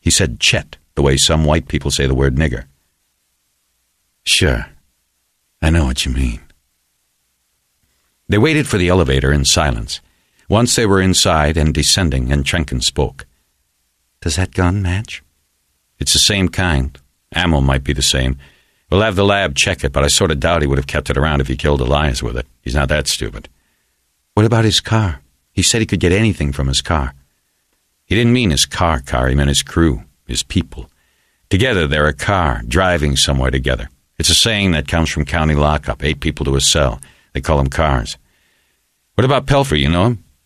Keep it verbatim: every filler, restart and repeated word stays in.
He said Chet, the way some white people say the word nigger. Sure. I know what you mean. They waited for the elevator in silence. Once they were inside and descending, and Trenkin spoke. Does that gun match? It's the same kind. Ammo might be the same. We'll have the lab check it, but I sort of doubt he would have kept it around if he killed Elias with it. He's not that stupid. What about his car? He said he could get anything from his car. He didn't mean his car car, he meant his crew, his people. Together they're a car, driving somewhere together. It's a saying that comes from county lockup, eight people to a cell. They call them cars. What about Pelfrey, you know him?